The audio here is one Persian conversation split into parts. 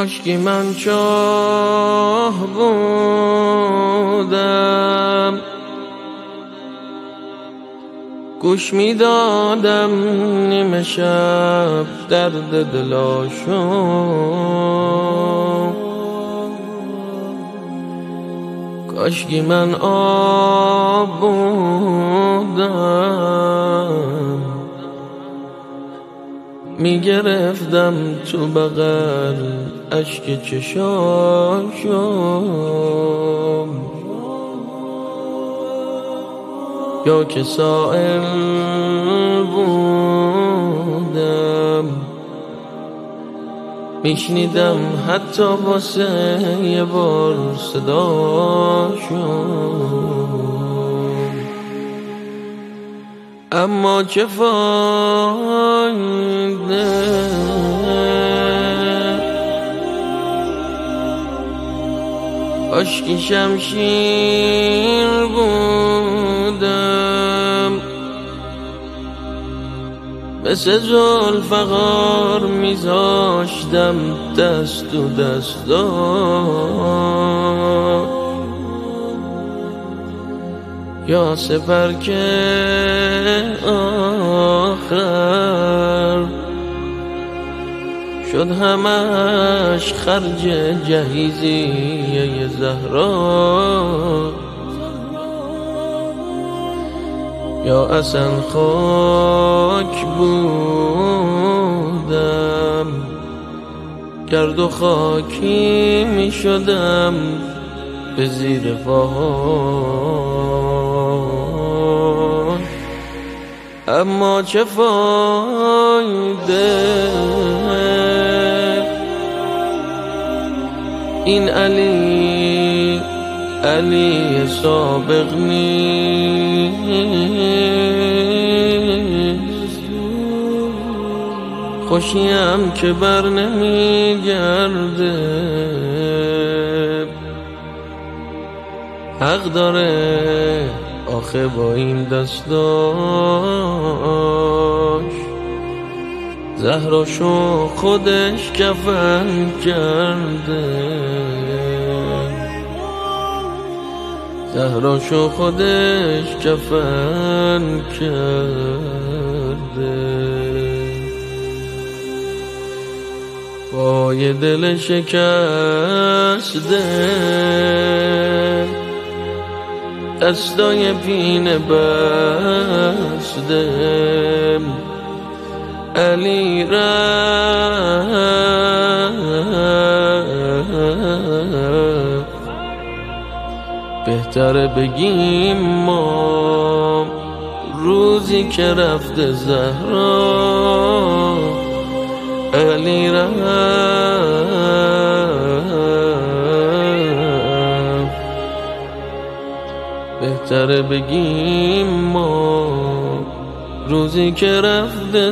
کاشکی من شاه بودم، گوش میدادم نیمه شب درد دلاشو. کاشکی من آب بودم، میگرفتم تو بغل اشک چشاشو. یا که سائل بودم، میشنیدم حتی واسه یه بار صداشو. اما چه فایده، کاشکی شمشیر بودم، مثل ذوالفقار میذاشتم دست تو دستا. یا سپر که آخر شد همش خرج جهیزیه زهرا. یا اصلا خاک بودم، گرد و خاکی می شدم به زیر پاها. اما چه فایده، این علی سابق نیست. خوشیم که بر نمیگرده، حق داره آخه با این دستاش. زهراشو خودش کفن کرده، زهراشو خودش کفن کرده. پای دل شکسته، دستای پینه بسته، علی رفت. بهتره بگیم ما روزی که رفت زهرا، علی رفت. بهتره بگیم ما روزی که رفت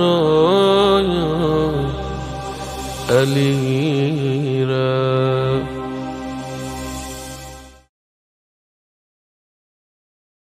زهرا، علی رفت.